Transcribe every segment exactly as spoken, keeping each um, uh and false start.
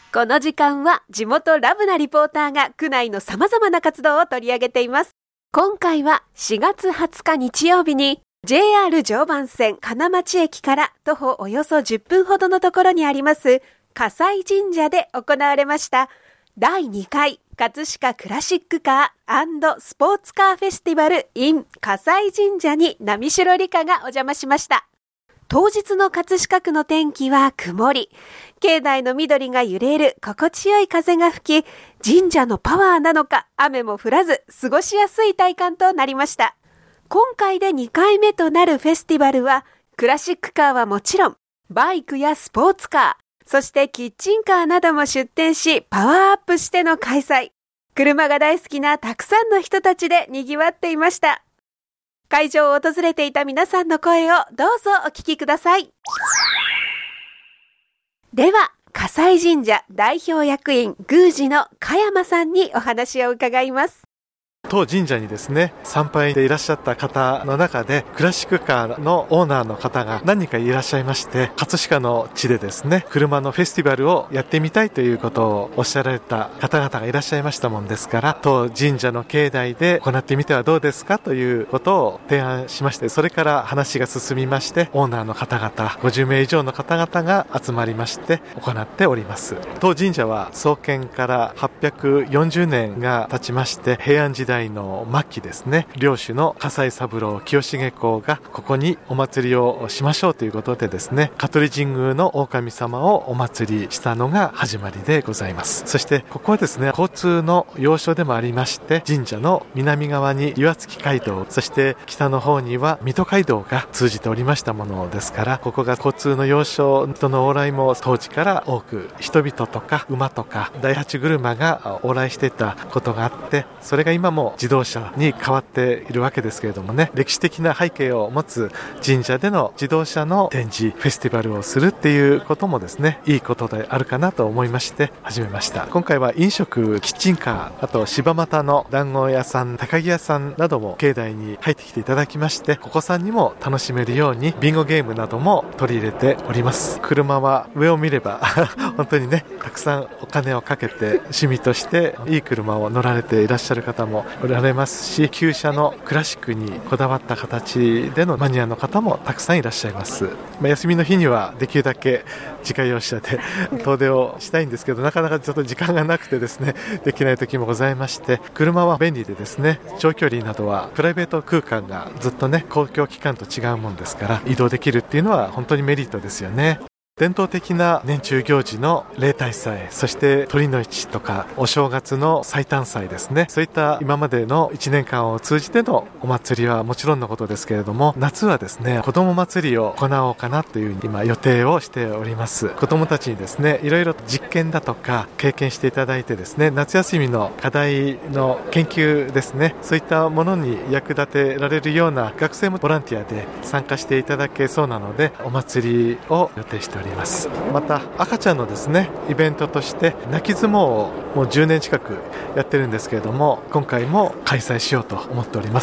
この時間は地元ラブなリポーターが区内の様々な活動を取り上げています。今回はしがつはつか日曜日に ジェイアール 常磐線金町駅から徒歩およそじゅっぷんほどのところにあります葛西神社で行われましただいにかい葛飾クラシックカー&スポーツカーフェスティバル in 葛西神社に波代理香がお邪魔しました。当日の葛飾区の天気は曇り、境内の緑が揺れる心地よい風が吹き、神社のパワーなのか雨も降らず過ごしやすい体感となりました。今回でにかいめとなるフェスティバルは、クラシックカーはもちろん、バイクやスポーツカー、そしてキッチンカーなども出展し、パワーアップしての開催。車が大好きなたくさんの人たちで賑わっていました。会場を訪れていた皆さんの声をどうぞお聞きください。では、葛西神社代表役員宮司の加山さんにお話を伺います。 当神社にですね、参拝でいらっしゃった方の中で、クラシックカーのオーナーの方が何人かいらっしゃいまして、葛飾の地でですね、車のフェスティバルをやってみたいということをおっしゃられた方々がいらっしゃいましたもんですから、当神社の境内で行ってみてはどうですかということを提案しまして、それから話が進みまして、オーナーの方々、ごじゅうめい以上の方々が集まりまして行っております。当神社は創建からはっぴゃくよんじゅうねんが経ちまして、平安時代の末期ですね、領主の葛西三郎清重公がここにお祭りをしましょうということでですね、香取神宮の大神様をお祭りしたのが始まりでございます。そしてここはですね、交通の要所でもありまして、神社の南側に岩槻街道、そして北の方には水戸街道が通じておりましたものですから、ここが交通の要所、人の往来も当時から多く、人々とか馬とか大八車が往来していたことがあって、それが今も自動車に変わっているわけですけれどもね、歴史的な背景を持つ神社での自動車の展示フェスティバルをするっていうこともですね、いいことであるかなと思いまして始めました。今回は飲食、キッチンカー、あと柴又の団子屋さん、高木屋さんなども境内に入ってきていただきまして、お子さんにも楽しめるようにビンゴゲームなども取り入れております。車は上を見れば本当にね、たくさんお金をかけて趣味としていい車を乗られていらっしゃる方もおられますし、旧車のクラシックにこだわった形でのマニアの方もたくさんいらっしゃいます。まあ、休みの日にはできるだけ自家用車で遠出をしたいんですけど、なかなかちょっと時間がなくてですね、できない時もございまして、車は便利でですね、長距離などはプライベート空間がずっとね、公共機関と違うもんですから移動できるっていうのは本当にメリットですよね。伝統的な年中行事の例大祭、そして鳥の市とかお正月の祭誕祭ですね、そういった今までのいちねんかんを通じてのお祭りはもちろんのことですけれども、夏はですね、子ども祭りを行おうかなという今予定をしております。子どもたちにですね、いろいろ実験だとか経験していただいてですね、夏休みの課題の研究ですね、そういったものに役立てられるような学生もボランティアで参加していただけそうなので、お祭りを予定しております。また赤ちゃんのですね、イベントとして泣き相撲をもうじゅうねん近くやってるんですけれども、今回も開催しようと思っております。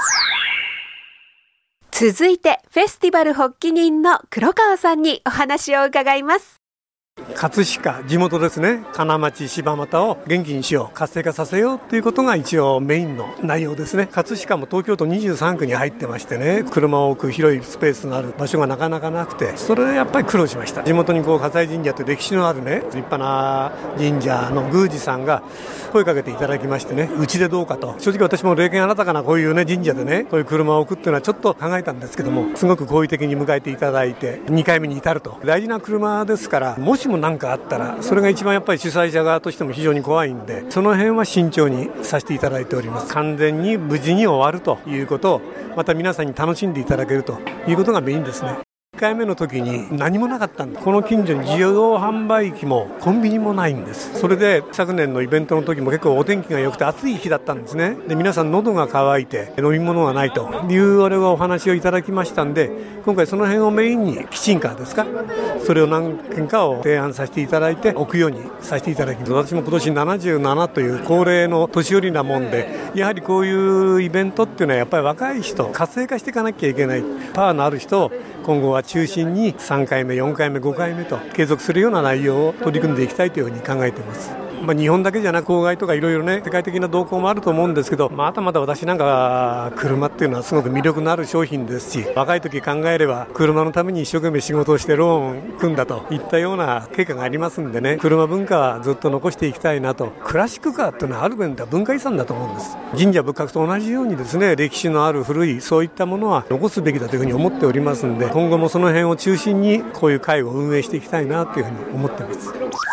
続いてフェスティバル発起人の黒川さんにお話を伺います。 葛飾、地元ですね、金町、柴又を元気にしよう、活性化させようということが一応メインの内容ですね。葛飾も東京都にじゅうさんくに入ってましてね、車を置く広いスペースがある場所がなかなかなくて、それでやっぱり苦労しました。地元にこう葛西神社という歴史のあるね、立派な神社の宮司さんが声かけていただきましてね、うちでどうかと。正直私も霊験あなたかなこういうね神社でね、こういう車を置くっていうのはちょっと考えたんですけども、すごく好意的に迎えていただいてにかいめに至ると。大事な車ですから、もしも何かあったらそれが一番やっぱり主催者側としても非常に怖いんで、その辺は慎重にさせていただいております。完全に無事に終わるということを、また皆さんに楽しんでいただけるということがメインですね。いっかいめの時に何もなかったんです。この近所に自動販売機もコンビニもないんです。それで昨年のイベントの時も結構お天気が良くて暑い日だったんですね。で皆さん喉が渇いて飲み物がないというあれがお話をいただきましたんで、今回その辺をメインにキッチンカーですか、それを何件かを提案させていただいて置くようにさせていただきます。私も今年ななじゅうななという高齢の年寄りなもんで、やはりこういうイベントっていうのはやっぱり若い人活性化していかなきゃいけない。パワーのある人を今後は中心にさんかいめよんかいめごかいめと継続するような内容を取り組んでいきたいというふうに考えています。まあ、日本だけじゃなく郊外とかいろいろね世界的な動向もあると思うんですけど、まだまだ私なんか車っていうのはすごく魅力のある商品ですし、若い時考えれば車のために一生懸命仕事をしてローン組んだといったような経過がありますんでね、車文化はずっと残していきたいなと。クラシックカーっていうのはある面では文化遺産だと思うんです。神社仏閣と同じようにですね、歴史のある古いそういったものは残すべきだというふうに思っておりますんで、今後もその辺を中心にこういう会を運営していきたいなというふうに思っています。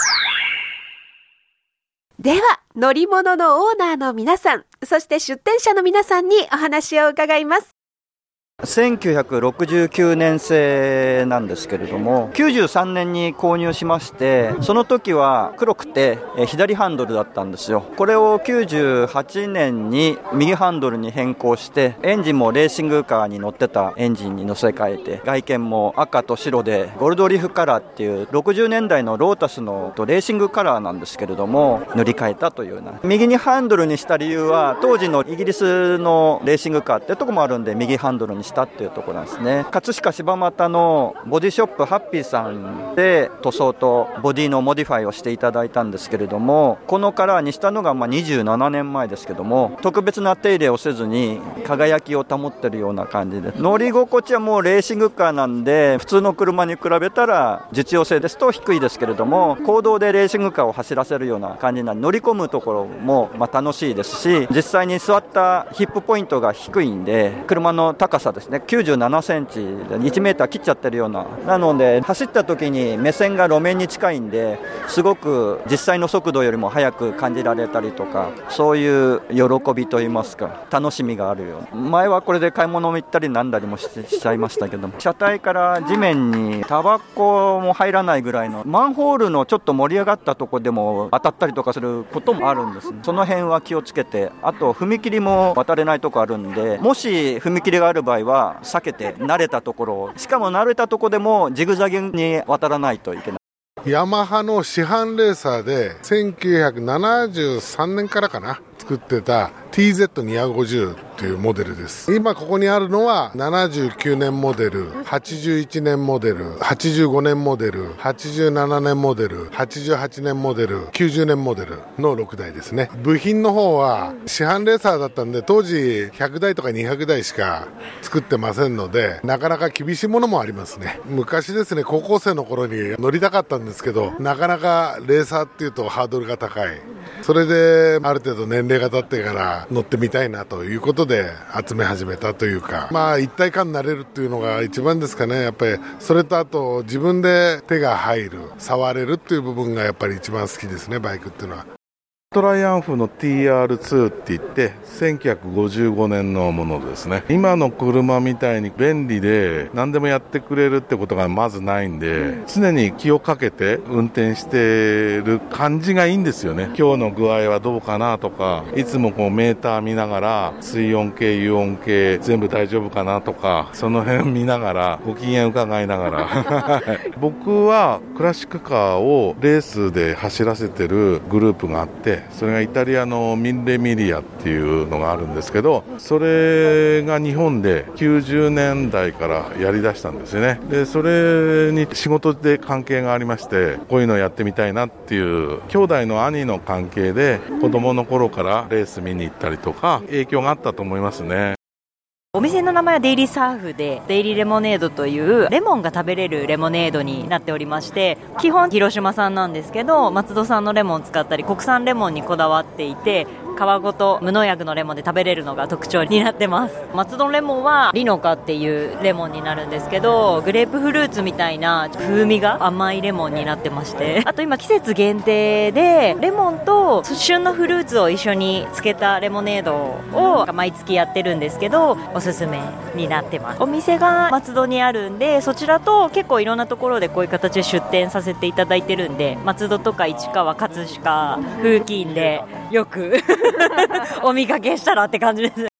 では乗り物のオーナーの皆さん、そして出店者の皆さんにお話を伺います。 せんきゅうひゃくろくじゅうきゅうねん製なんですけれども、きゅうじゅうさんねんに購入しまして、その時は黒くて左ハンドルだったんですよ。これをきゅうじゅうはちねんに右ハンドルに変更して、エンジンもレーシングカーに乗ってたエンジンに乗せ替えて、外見も赤と白でゴールドリーフカラーっていうろくじゅうねんだいのロータスのレーシングカラーなんですけれども、塗り替えたというような。右にハンドルにした理由は、当時のイギリスのレーシングカーってとこもあるんで、右ハンドルにしたっていうところなんですね。葛飾柴又のボディショップハッピーさんで塗装とボディのモディファイをしていただいたんですけれども、このカラーにしたのがまあにじゅうななねんまえですけども、特別な手入れをせずに輝きを保ってるような感じで、乗り心地はもうレーシングカーなんで、普通の車に比べたら実用性ですと低いですけれども、公道でレーシングカーを走らせるような感じな乗り込むところもまあ楽しいですし、実際に座ったヒップポイントが低いんで、車の高さですね、きゅうじゅうななセンチでいちメーター切っちゃってるような、なので走った時に目線が路面に近いんで、すごく実際の速度よりも速く感じられたりとか、そういう喜びといいますか楽しみがあるような。前はこれで買い物行ったりなんだりも し, しちゃいましたけども、車体から地面にタバコも入らないぐらいの、マンホールのちょっと盛り上がったとこでも当たったりとかすることもあるんです、ね、その辺は気をつけて、あと踏切も渡れないとこあるんで、もし踏切がある場合は避けて慣れたところを、しかも慣れたところでもジグザグに渡らないといけない。 ヤマハの市販レーサーでせんきゅうひゃくななじゅうさんねんからかな作ってた ティーゼットにひゃくごじゅう というモデルです。今ここにあるのはななじゅうきゅうねんモデル、はちじゅういちねんモデル、はちじゅうごねんモデル、はちじゅうななねんモデル、はちじゅうはちねんモデル、きゅうじゅうねんモデルのろくだいですね。部品の方は市販レーサーだったんで、当時ひゃくだいとかにひゃくだいしか作ってませんので、なかなか厳しいものもありますね。昔ですね、高校生の頃に乗りたかったんですけど、なかなかレーサーっていうとハードルが高い。それである程度年齢が経ってから乗ってみたいなということで集め始めたというか、まあ一体感になれるっていうのが一番ですかね。やっぱりそれと、あと自分で手が入る、触れるっていう部分がやっぱり一番好きですね、バイクっていうのは。 トライアンフの ティーアールツー って言ってせんきゅうひゃくごじゅうごねんのものですね。今の車みたいに便利で何でもやってくれるってことがまずないんで、常に気をかけて運転してる感じがいいんですよね。今日の具合はどうかなとか、いつもこうメーター見ながら水温計油温計全部大丈夫かなとか、その辺見ながらご機嫌伺いながら僕はクラシックカーをレースで走らせてるグループがあって、それがイタリアのミンレミリアっていうのがあるんですけど、それが日本できゅうじゅうねんだいからやりだしたんですよね。でそれに仕事で関係がありまして、こういうのをやってみたいなっていう、兄弟の兄の関係で子供の頃からレース見に行ったりとか影響があったと思いますね。 お店の名前はデイリーサーフで、デイリーレモネードというレモンが食べれるレモネードになっておりまして、基本広島産なんですけど、松戸産のレモンを使ったり国産レモンにこだわっていて、皮ごと無農薬のレモンで食べれるのが特徴になってます。松戸レモンはリノカっていうレモンになるんですけど、グレープフルーツみたいな風味が甘いレモンになってまして、あと今季節限定でレモンと旬のフルーツを一緒につけたレモネードを毎月やってるんですけど、おすすめになってます。お店が松戸にあるんで、そちらと結構いろんなところでこういう形で出店させていただいてるんで、松戸とか市川、葛飾付近でよくお見かけしたらって感じです。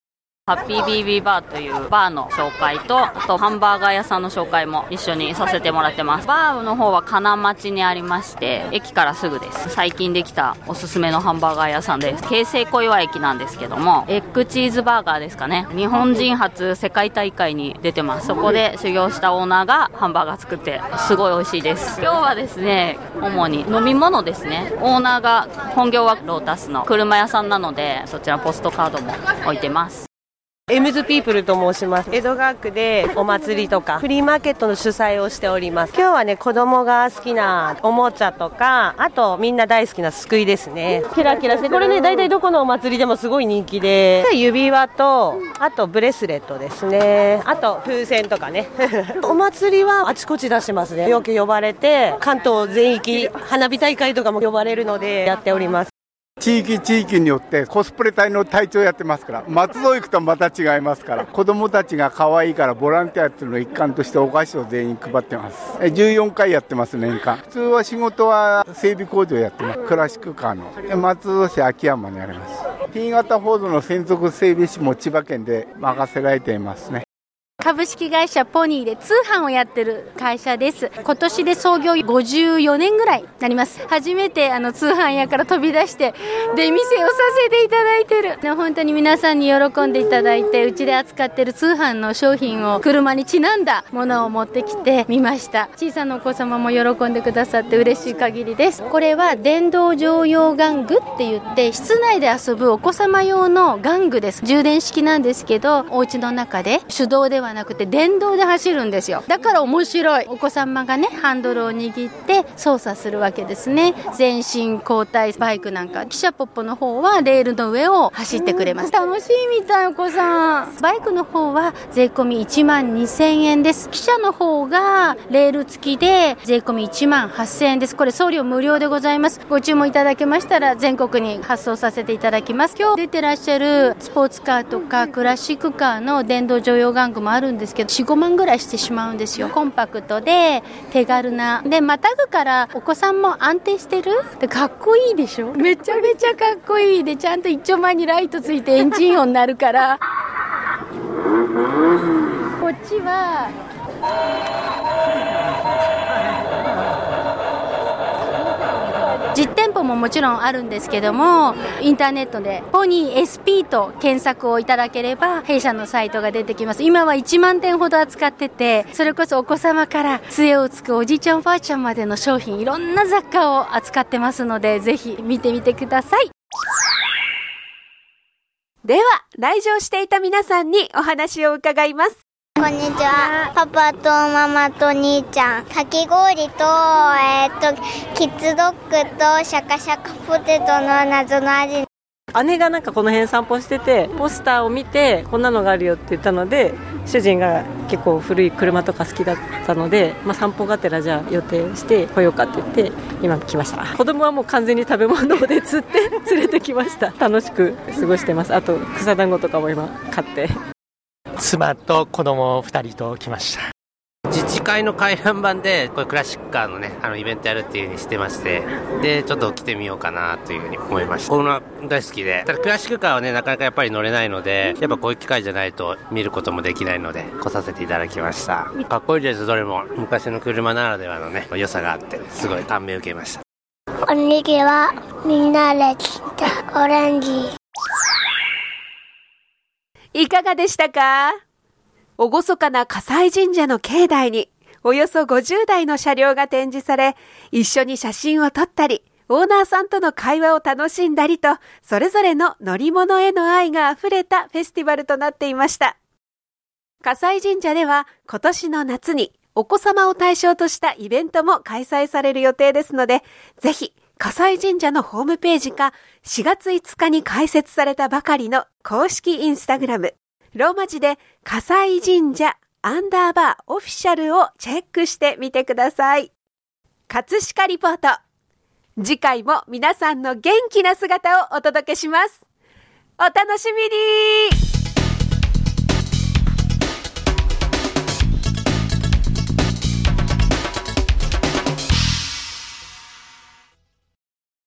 ハッピービービーバーというバーの紹介と、あとハンバーガー屋さんの紹介も一緒にさせてもらってます。バーの方は金町にありまして、駅からすぐです。最近できたおすすめのハンバーガー屋さんです。京成小岩駅なんですけども、エッグチーズバーガーですかね。日本人初世界大会に出てます。そこで修行したオーナーがハンバーガー作って、すごい美味しいです。今日はですね、主に飲み物ですね。オーナーが本業はロータスの車屋さんなので、そちらポストカードも置いてます。 エムズピープルと申します。江戸川区でお祭りとかフリーマーケットの主催をしております。今日はね、子供が好きなおもちゃとか、あとみんな大好きなすくいですね。キラキラして、これね、大体どこのお祭りでもすごい人気で、指輪と、あとブレスレットですね。あと風船とかね。お祭りはあちこち出しますね。よく呼ばれて、関東全域花火大会とかも呼ばれるのでやっております。 地域地域によってコスプレ隊の隊長やってますから、松戸行くとまた違いますから、子どもたちが可愛いからボランティアっていうの一環としてお菓子を全員配ってます。じゅうよんかいやってます、年間。普通は仕事は整備工場やってます。クラシックカーの松戸市秋山にあります。 T 型フォードの専属整備士も千葉県で任せられていますね。 株式会社ポニーで通販をやってる会社です。今年で創業ごじゅうよねんぐらいになります。初めてあの通販屋から飛び出して出店をさせていただいてる。本当に皆さんに喜んでいただいて、うちで扱ってる通販の商品を車にちなんだものを持ってきてみました。小さなお子様も喜んでくださって嬉しい限りです。これは電動乗用玩具って言って、室内で遊ぶお子様用の玩具です。充電式なんですけど、お家の中で手動ではなくて電動で走るんですよ。だから面白い。お子様がね、ハンドルを握って操作するわけですね。全身交代バイクなんか、汽車ポッポの方はレールの上を走ってくれます。楽しいみたい、お子さん。バイクの方は税込みいちまんにせんえんです。汽車の方がレール付きで税込みいちまんはっせんえんです。これ送料無料でございます。ご注文いただけましたら全国に発送させていただきます。今日出てらっしゃるスポーツカーとかクラシックカーの電動乗用玩具もあるんですけど、よん、ごまんぐらいしてしまうんですよ。コンパクトで手軽なで、またぐからお子さんも安定してるで、かっこいいでしょ。めちゃめちゃかっこいいで、ちゃんと一丁前にライトついてエンジン音になるからこっちは実店舗ももちろんあるんですけども、インターネットでポニー エスピー と検索をいただければ弊社のサイトが出てきます。今はいちまんてんほど扱ってて、それこそお子様から杖をつくおじいちゃんおばあちゃんまでの商品、いろんな雑貨を扱ってますので、ぜひ見てみてください。 では来場していた皆さんにお話を伺います。 こんにちは。パパとママと兄ちゃん、かき氷と、えー、っとキッズドッグとシャカシャカポテトの謎の味。 姉がなんかこの辺散歩してて、ポスターを見てこんなのがあるよって言ったので、主人が結構古い車とか好きだったので、まあ、散歩がてらじゃあ予定して来ようかって言って今来ました。子供はもう完全に食べ物で釣って連れてきました。楽しく過ごしてます。あと草団子とかも今買って、 妻と子供ふたりと来ました。自治会の回覧板でこれクラシックカーのね、あのイベントやるっていう風にしてまして、でちょっと来てみようかなという風に思いました。この大好きで、ただクラシックカーはねなかなかやっぱり乗れないので、やっぱこういう機会じゃないと見ることもできないので来させていただきました。かっこいいです。どれも昔の車ならではのね良さがあって、すごい感銘を受けました。 おにぎりはみんなで来たオレンジ。 いかがでしたか？厳かな葛西神社の境内におよそごじゅうだいの車両が展示され、一緒に写真を撮ったり、オーナーさんとの会話を楽しんだりと、それぞれの乗り物への愛があふれたフェスティバルとなっていました。葛西神社では今年の夏にお子様を対象としたイベントも開催される予定ですので、ぜひ葛西神社のホームページかしがついつかに開設されたばかりの公式インスタグラム、ローマ字で葛西神社アンダーバーオフィシャルをチェックしてみてください。葛飾リポート。次回も皆さんの元気な姿をお届けします。お楽しみに。